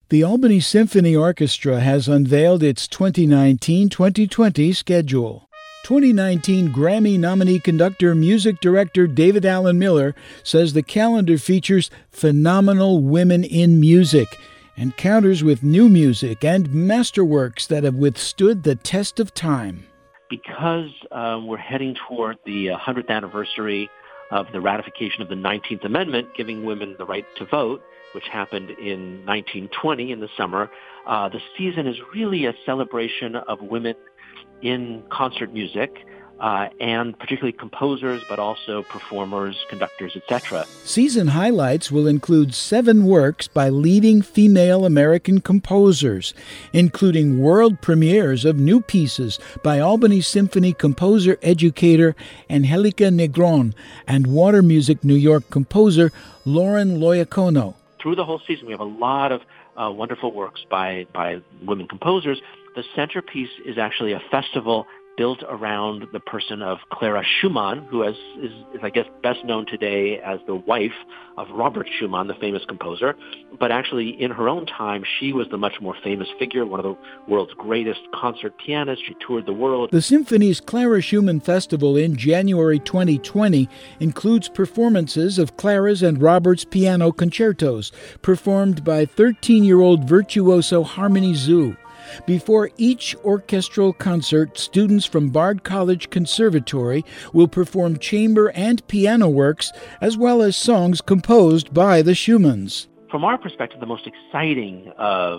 The Albany Symphony Orchestra has unveiled its 2019-2020 schedule. 2019 Grammy nominee conductor, music director David Allen Miller says the calendar features phenomenal women in music, encounters with new music, and masterworks that have withstood the test of time. Because we're heading toward the 100th anniversary of the ratification of the 19th Amendment, giving women the right to vote, which happened in 1920 in the summer, the season is really a celebration of women in concert music, and particularly composers, but also performers, conductors, etc. Season highlights will include 7 works by leading female American composers, including world premieres of new pieces by Albany Symphony composer, educator Angelica Negron and Water Music New York composer Lauren Loyacono. Through the whole season, we have a lot of wonderful works by women composers. The centerpiece is actually a festival built around the person of Clara Schumann, who is, I guess, best known today as the wife of Robert Schumann, the famous composer. But actually, in her own time, she was the much more famous figure, one of the world's greatest concert pianists. She toured the world. The Symphony's Clara Schumann Festival in January 2020 includes performances of Clara's and Robert's piano concertos, performed by 13-year-old virtuoso Harmony Zhu. Before each orchestral concert, students from Bard College Conservatory will perform chamber and piano works, as well as songs composed by the Schumanns. From our perspective, the most exciting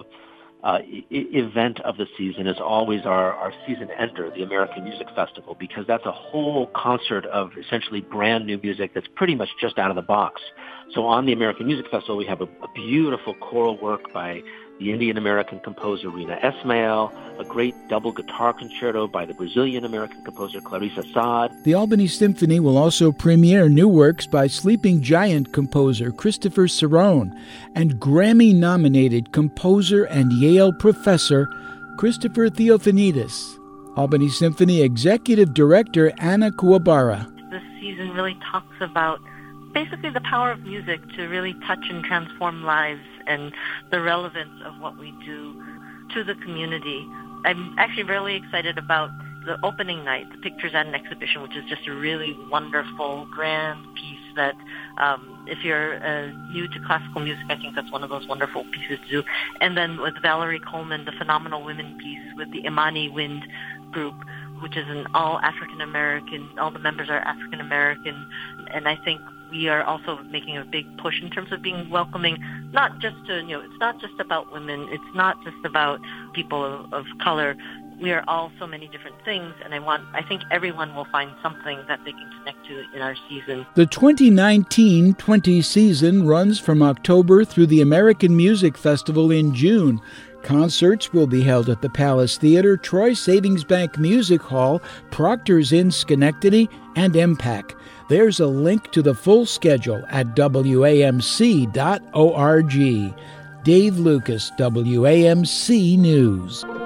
event of the season is always our season ender, the American Music Festival, because that's a whole concert of essentially brand new music that's pretty much just out of the box. So on the American Music Festival, we have a beautiful choral work by the Indian-American composer Rina Esmail, a great double guitar concerto by the Brazilian-American composer Clarissa Saad. The Albany Symphony will also premiere new works by Sleeping Giant composer Christopher Cerrone and Grammy-nominated composer and Yale professor Christopher Theophanidis. Albany Symphony Executive Director Anna Kuwabara. This season really talks about basically the power of music to really touch and transform lives and the relevance of what we do to the community. I'm actually really excited about the opening night, the Pictures at an Exhibition, which is just a really wonderful, grand piece that if you're new to classical music, I think that's one of those wonderful pieces to do. And then with Valerie Coleman, the Phenomenal Women piece with the Imani Wind group, which is an all African-American, all the members are African-American, and I think we are also making a big push in terms of being welcoming, not just to, it's not just about women, it's not just about people of color. We are all so many different things, and I think everyone will find something that they can connect to in our season. The 2019-20 season runs from October through the American Music Festival in June. Concerts will be held at the Palace Theater, Troy Savings Bank Music Hall, Proctor's in Schenectady, and MPAC. There's a link to the full schedule at WAMC.org. Dave Lucas, WAMC News.